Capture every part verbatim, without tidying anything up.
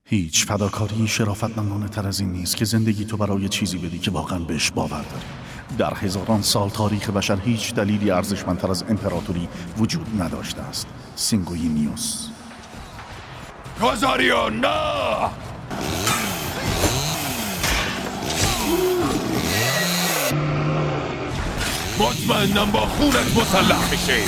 هیچ فداکاری شرافتمندانه تر از این نیست که زندگی تو برای چیزی بدی که واقعا بهش باور داری. در هزاران سال تاریخ بشر هیچ دلیلی ارزشمندتر از امپراتوری وجود نداشته است. سینگوینیوس. کازاریون نه! مطمئنم با خونت مسلح میشه.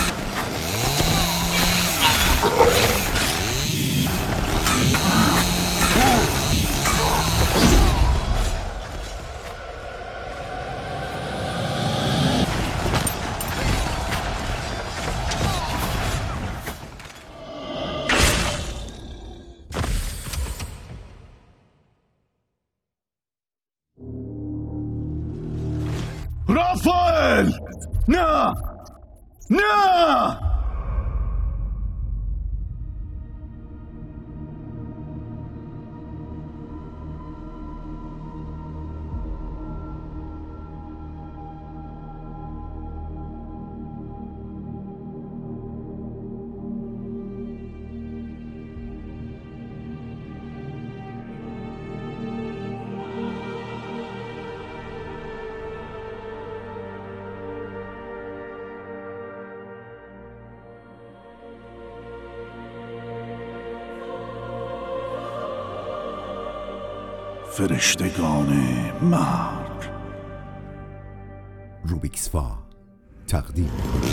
رافائل! نه! نه! فرشتگان مرگ. روبیکسفا تقدیم.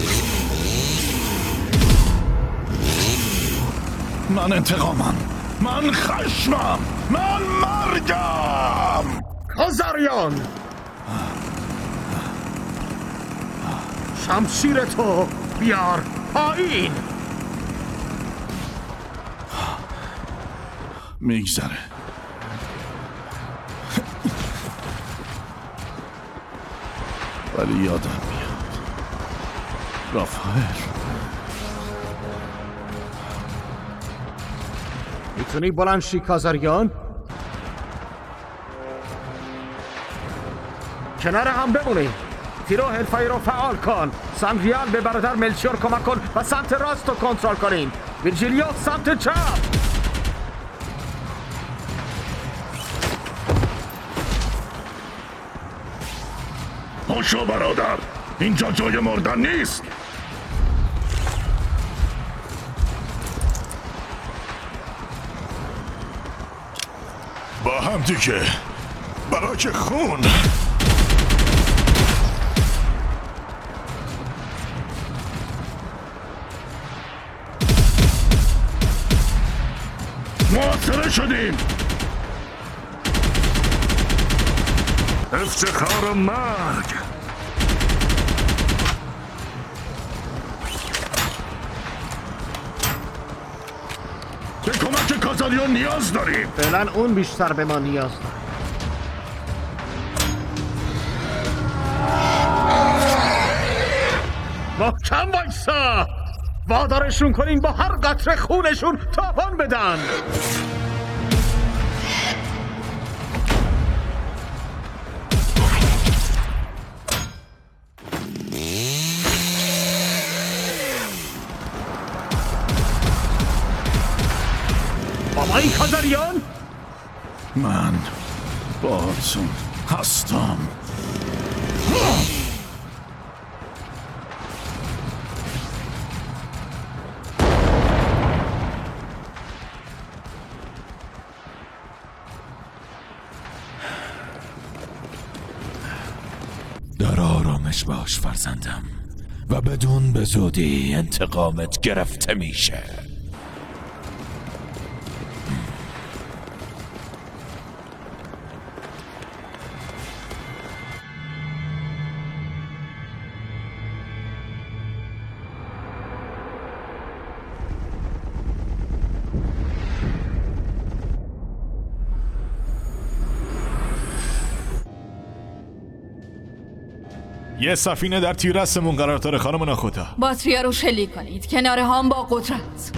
من انتقامم، من خشمم، من مرگم. کازاریون، شمشیر تو بیار پایین. میگذره. ولی یادم میاد رافائل. میتونی بلند شی کازاریون؟ کنار هم بمونی. تیرو حرفه‌ای رو فعال کن. سانریال به برادر ملچیور کمک کن و سمت راست رو کنترل کنین. ویرجیلیو سمت چپ. پاشو برادر، اینجا جای مردن نیست. با هم دیگه براک خون. محاصره شدیم. افتخار مرگ. به کمک کازاریون نیاز داریم. فعلا اون بیشتر به ما نیاز داره. محکم وایسا. وادارشون کنین با هر قطره خونشون تاوان بدن. بابایی کازاریون؟ من باهاتون هستم. در آرامش باش فرزندم و بدون به زودی انتقامت گرفته میشه. یه سفینه در تیرستمون قرار داره خانم ناخوتا. باتریا رو شلیک کنید. کنار هم با قدرت.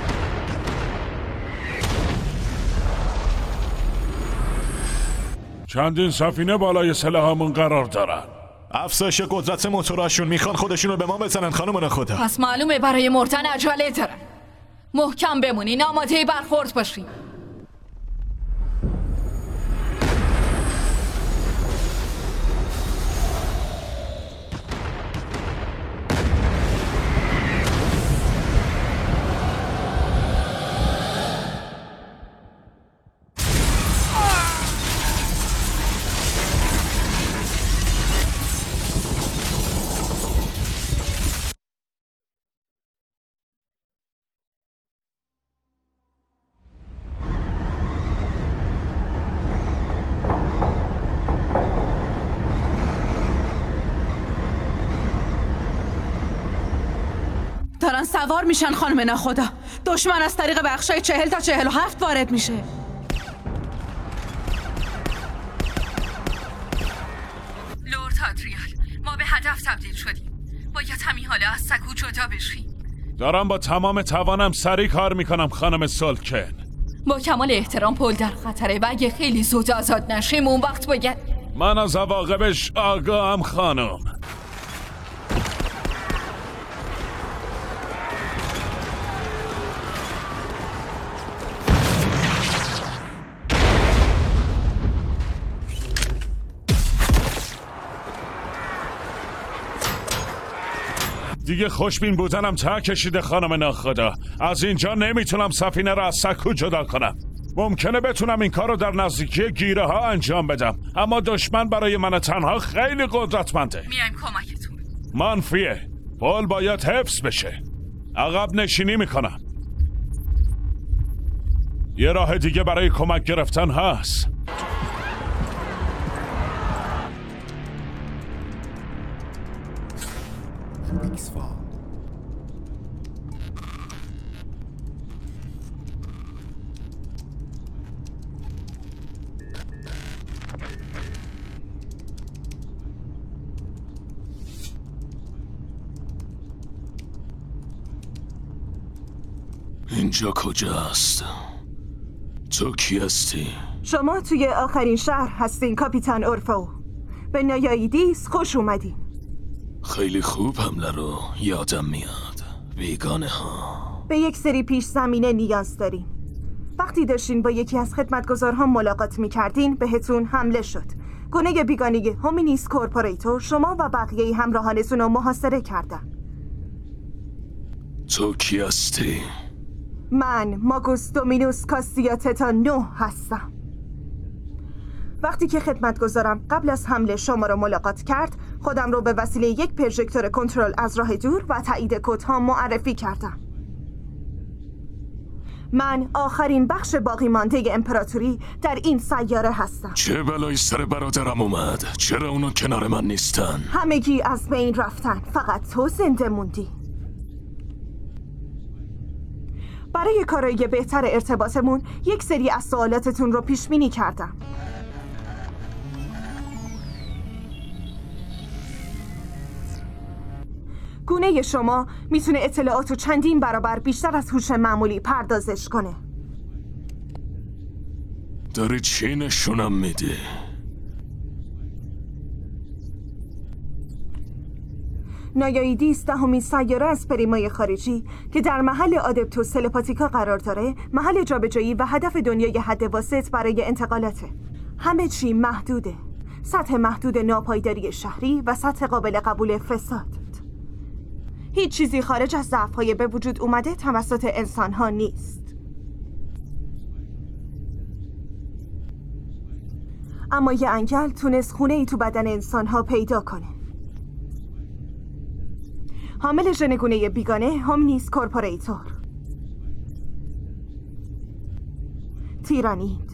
چندین سفینه بالای سلاحمون قرار دارن. افزایش قدرت موتوراشون میخوان خودشونو به ما بزنن خانم ناخوتا. پس معلومه برای مردن عجله دارن. محکم بمونین، آماده برخورد باشین. سوار میشن خانم ناخدا. دشمن از طریق بخشای چهل تا چهل و هفت وارد میشه. لورد هادریال، ما به هدف تبدیل شدیم. باید همین حالا از سکو جدا بشیم. دارم با تمام توانم سریع کار میکنم خانم سولکن. با کمال احترام، پل در خطره و اگه خیلی زود آزاد نشیم اون وقت باید. من از عواقبش آگاهم خانم. دیگه خوشبین بودنم ته کشیده خانم ناخدا. از اینجا نمیتونم سفینه را از سکو جدا کنم. ممکنه بتونم این کار رو در نزدیکی گیره ها انجام بدم، اما دشمن برای من تنها خیلی قدرتمنده. میایم کمکتون. منفیه. پل باید حفظ بشه. عقب نشینی میکنم. یه راه دیگه برای کمک گرفتن هست. بیکسفا. اینجا کجاست؟ تو کی هستی؟ شما توی آخرین شهر هستین کاپیتان اورفو. به نایاییدیس خوش اومدین. خیلی خوب حمله رو یادم میاد. بیگانه ها. به یک سری پیش زمینه نیاز داریم. وقتی داشتین با یکی از خدمتگزارها ملاقات میکردین بهتون حمله شد. گونه بیگانه هومینیس کورپوریتور شما و بقیه همراهانتون رو محاصره کردن. تو کی هستی؟ من ماگوس دومینوس کاستیاتتا نو هستم. وقتی که خدمتگزارم قبل از حمله شما رو ملاقات کرد، خودم رو به وسیله یک پروژکتور کنترل از راه دور و تایید کدها معرفی کردم. من آخرین بخش باقی مانده امپراتوری در این سیاره هستم. چه بلایی سر برادرم اومد؟ چرا اونا کنار من نیستن؟ همگی از بین رفتن، فقط تو زنده موندی. برای کارایی بهتر ارتباطمون یک سری از سوالاتتون رو پیش بینی کردم. گونه شما میتونه اطلاعاتو چندین برابر بیشتر از هوش معمولی پردازش کنه. داری چی نشونم میده؟ نایاییدیس دهمین سیاره از پریمای خارجی که در محل آدپتو سلپاتیکا قرار داره، محل جابجایی و هدف دنیای حد واسط برای انتقالاته. همه چی محدوده. سطح محدود ناپایداری شهری و سطح قابل قبول فساد. هیچ چیزی خارج از ضعف‌های به وجود اومده توسط انسان‌ها نیست. اما یه انگل تونست خونه‌ای تو بدن انسان‌ها پیدا کنه. حامل ژن گونه بیگانه هومینیس کورپوریتور. تیرانید.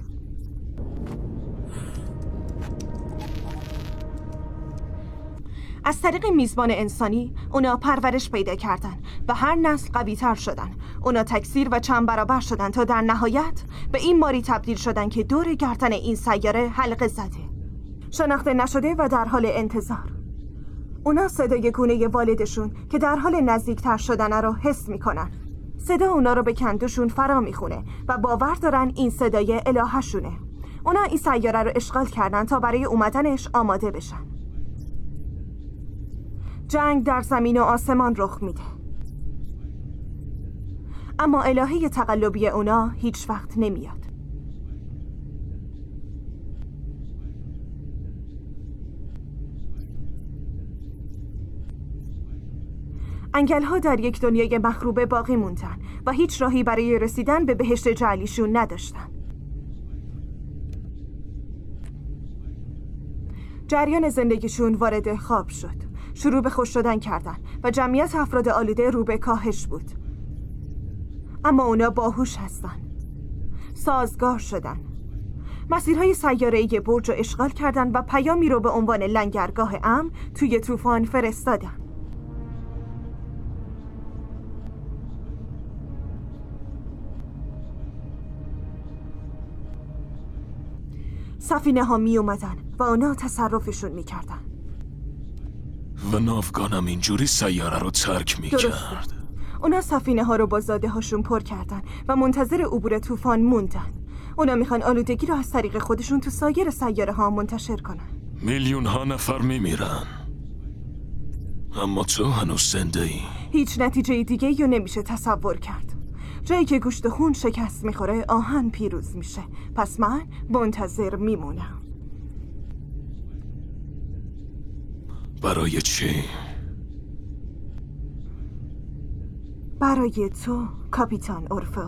از طریق میزبان انسانی اونا پرورش پیدا کردن و هر نسل قوی تر شدن. اونا تکثیر و چند برابر شدن تا در نهایت به این ماری تبدیل شدن که دور گردن این سیاره حلقه زده. شناخته نشده و در حال انتظار. اونا صدای گونه والدشون که در حال نزدیکتر شدن رو حس میکنن. صدا اونا رو به کندوشون فرا میخونه و باور دارن این صدای الهشونه. اونا این سیاره رو اشغال کردن تا برای اومدنش آماده بشن. جنگ در زمین و آسمان رخ میده. اما الهه تقلبی اونا هیچ وقت نمیاد. انگل‌ها در یک دنیای مخروبه باقی موندن و هیچ راهی برای رسیدن به بهشت جعلیشون نداشتن. جریان زندگیشون وارد خواب شد. شروع به خوش شدن کردن و جمعیت افراد آلوده رو به کاهش بود. اما اونا باهوش هستن. سازگار شدن. مسیرهای سیاره‌ای برج رو اشغال کردن و پیامی رو به عنوان لنگرگاه امن توی طوفان فرستادن. سفینه ها می اومدن و اونا تصرفشون می کردن. و ناوگانم اینجوری سیاره رو ترک می درسته. کرد. اونا سفینه ها رو با زاده هاشون پر کردن و منتظر عبور طوفان موندن. اونا میخوان آلودگی رو از طریق خودشون تو سایر سیاره ها منتشر کنن. میلیون ها نفر می میرن، اما تو هنوز زنده ای. هیچ نتیجه دیگه رو نمیشه تصور کرد. جایی که گوشت خون شکست میخوره آهن پیروز میشه. پس من منتظر میمونم. برای چی؟ برای تو کاپیتان اورفئو.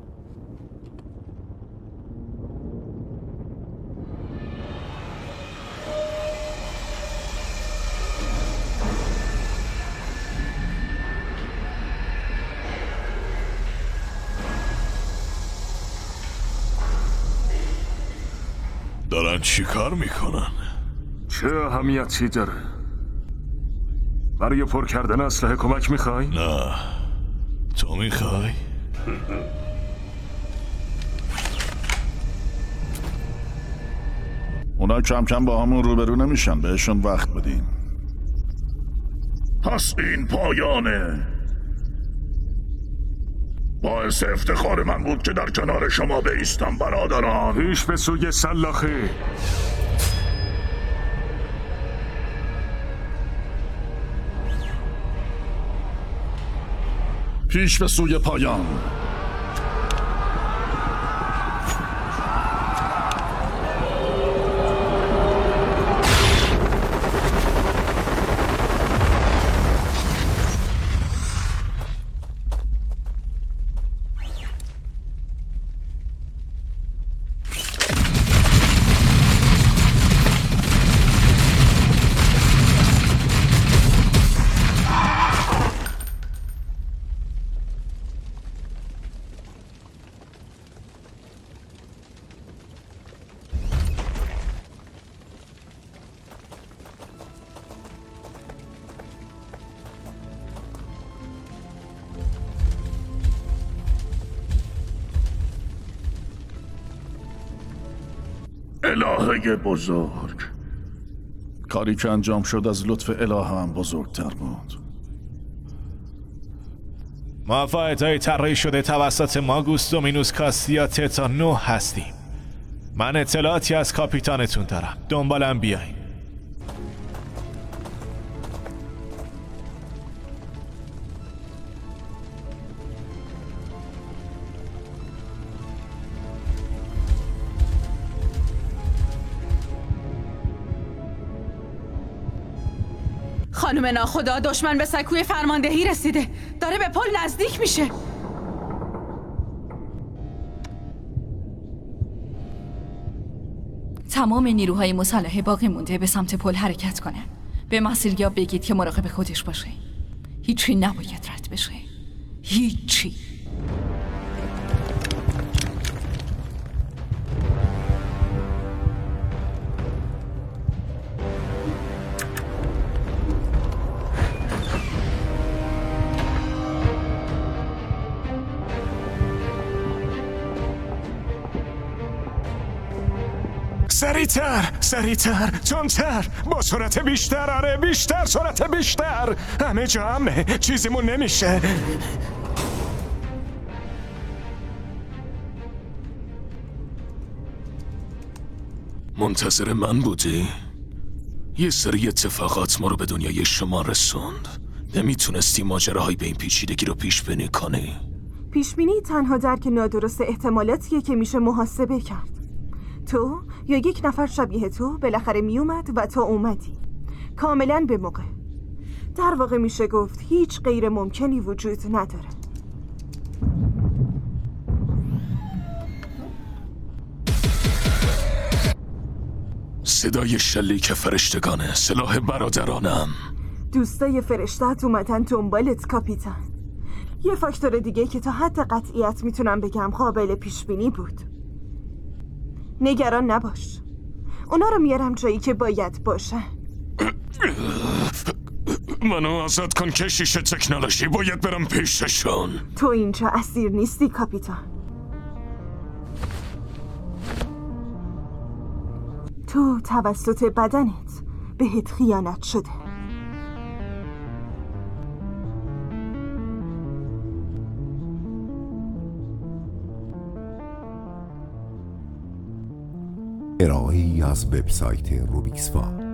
دارن چی کار میکنن؟ چه اهمیتی داره؟ برای پر کردن اسلحه کمک میخوای؟ نه، تو میخوای؟ اونا کم کم با همون روبرو نمیشن، بهشون وقت بدین. پس این پایانه. باعث افتخار من بود که در کنار شما بایستم برادران. پیش به سوی سلاخی. پیش به سوی پایان. الهه بزرگ. کاری که انجام شد از لطف اله هم بزرگتر بود. موفقیت های طراحی شده توسط ماگوس دومینوس کاستیا تتا نه هستیم. من اطلاعاتی از کاپیتانتون دارم، دنبالم بیاین. خانم ناخدا، دشمن به سکوی فرماندهی رسیده. داره به پل نزدیک میشه. تمام نیروهای مسلح باقی مونده به سمت پل حرکت کنن. به مسیریاب بگید که مراقب خودش باشه. هیچی نباید رد بشه. هیچی. سریعتر، سریعتر، تندتر، با سرعت بیشتر، آره بیشتر، سرعت بیشتر. همه جا امنه، چیزیمون نمیشه. منتظر من بودی؟ یه سری اتفاقات ما رو به دنیای شما رسوند. نمیتونستی ماجراهای به این پیچیدگی رو پیش بینی کنی؟ پیش بینی تنها درک نادرست احتمالاتیه که میشه محاسبه کرد. تو یا یک نفر شبیه تو بالاخره میومد و تو اومدی، کاملا به موقع. در واقع میشه گفت هیچ غیر ممکنی وجود نداره. صدای شلیک فرشتگانه، سلاح برادرانم. دوستای فرشته‌ات اومدن دنبالت کاپیتان. یه فاکتور دیگه که تا حد قطعیت میتونم بگم قابل پیش بینی بود. نگران نباش، اونا رو میارم جایی که باید باشن. منو آزاد کن کشیش تکنولوژی، باید برم پیششون. تو اینجا اسیر نیستی کاپیتان. تو توسط بدنت بهت خیانت شده. ارائه‌ای از وبسایت روبیکسوا.